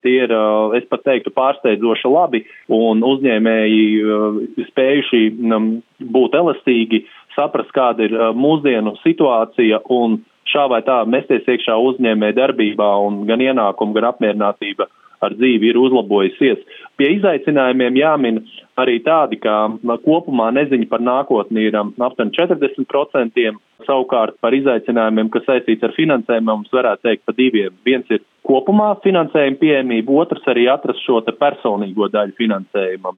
Tie ir, es pat teiktu, pārsteidzoši labi, un uzņēmēji spējuši būt elastīgi, saprast, kāda ir mūsdienu situācija, un šā vai tā mesties iekšā uzņēmēju darbībā, un gan ienākumu, gan apmierinātība ar dzīvi ir uzlabojusies. Pie izaicinājumiem jāmin arī tādi, kā kopumā neziņa par nākotni ir aptuveni 40%, savukārt par izaicinājumiem, kas saistīts ar finansējumu, mums varētu teikt pa diviem. Viens ir kopumā finansējuma pieejamība, otrs arī atrast šo te personīgo daļu finansējumam.